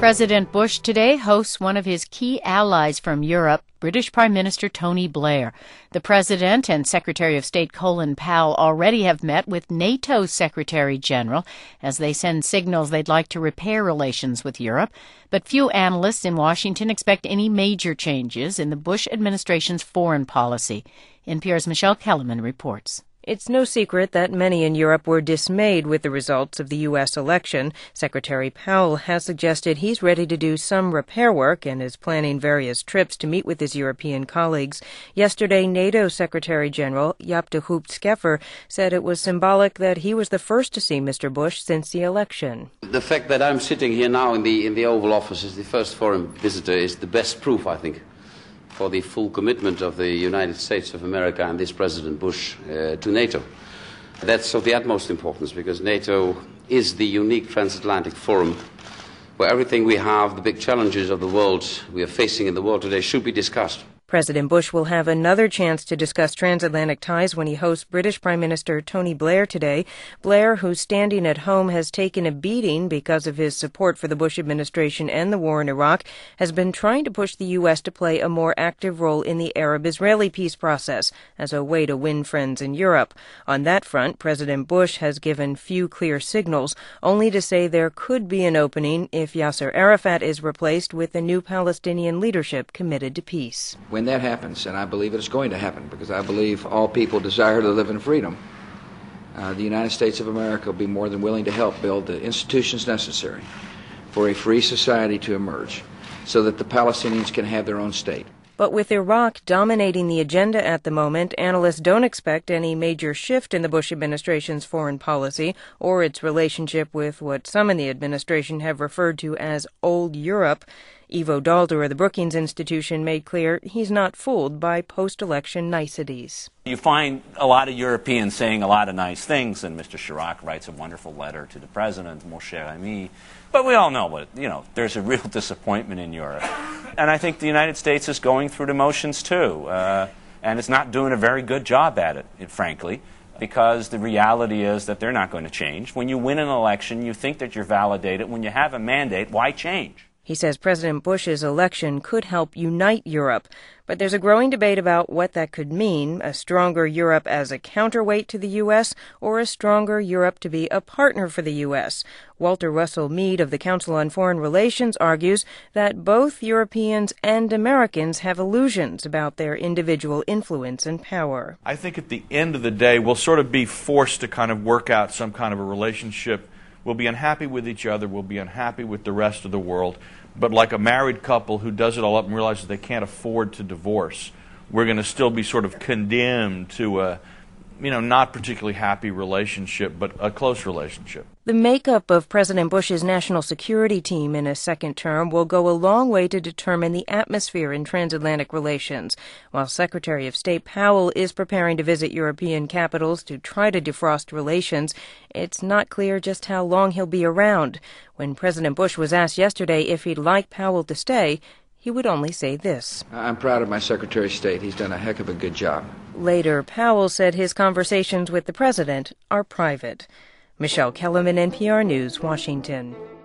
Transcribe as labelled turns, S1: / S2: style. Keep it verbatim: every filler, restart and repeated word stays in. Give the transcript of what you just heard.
S1: President Bush today hosts one of his key allies from Europe, British Prime Minister Tony Blair. The President and Secretary of State Colin Powell already have met with NATO's Secretary General as they send signals they'd like to repair relations with Europe. But few analysts in Washington expect any major changes in the Bush administration's foreign policy. N P R's Michelle Kellerman reports.
S2: It's no secret that many in Europe were dismayed with the results of the U S election. Secretary Powell has suggested he's ready to do some repair work and is planning various trips to meet with his European colleagues. Yesterday, NATO Secretary General Jaap de Hoop Scheffer said it was symbolic that he was the first to see Mister Bush since the election.
S3: The fact that I'm sitting here now in the, in the Oval Office as the first foreign visitor is the best proof, I think, for the full commitment of the United States of America and this President Bush uh, to NATO. That's of the utmost importance because NATO is the unique transatlantic forum where everything we have, the big challenges of the world we are facing in the world today, should be discussed.
S2: President Bush will have another chance to discuss transatlantic ties when he hosts British Prime Minister Tony Blair today. Blair, who's standing at home, has taken a beating because of his support for the Bush administration and the war in Iraq, has been trying to push the U S to play a more active role in the Arab-Israeli peace process as a way to win friends in Europe. On that front, President Bush has given few clear signals, only to say there could be an opening if Yasser Arafat is replaced with a new Palestinian leadership committed to peace.
S4: When that happens, and I believe it is going to happen because I believe all people desire to live in freedom, uh, the United States of America will be more than willing to help build the institutions necessary for a free society to emerge so that the Palestinians can have their own state.
S2: But with Iraq dominating the agenda at the moment, analysts don't expect any major shift in the Bush administration's foreign policy or its relationship with what some in the administration have referred to as old Europe. Ivo Daalder of the Brookings Institution made clear he's not fooled by post-election niceties.
S5: You find a lot of Europeans saying a lot of nice things, and Mister Chirac writes a wonderful letter to the president, mon cher ami. But we all know what, you know, there's a real disappointment in Europe. And I think the United States is going through the motions too, uh, and it's not doing a very good job at it, frankly, because the reality is that they're not going to change. When you win an election, you think that you're validated. When you have a mandate, why change?
S2: He says President Bush's election could help unite Europe, but there's a growing debate about what that could mean, a stronger Europe as a counterweight to the U S or a stronger Europe to be a partner for the U S. Walter Russell Mead of the Council on Foreign Relations argues that both Europeans and Americans have illusions about their individual influence and power.
S6: I think at the end of the day, we'll sort of be forced to kind of work out some kind of a relationship. We'll be unhappy with each other. We'll be unhappy with the rest of the world. But like a married couple who does it all up and realizes they can't afford to divorce, we're going to still be sort of condemned to a, you know, not particularly happy relationship, but a close relationship.
S2: The makeup of President Bush's national security team in a second term will go a long way to determine the atmosphere in transatlantic relations. While Secretary of State Powell is preparing to visit European capitals to try to defrost relations, it's not clear just how long he'll be around. When President Bush was asked yesterday if he'd like Powell to stay, he would only say this.
S4: I'm proud of my Secretary of State. He's done a heck of a good job.
S2: Later, Powell said his conversations with the president are private. Michelle Kellerman, N P R News, Washington.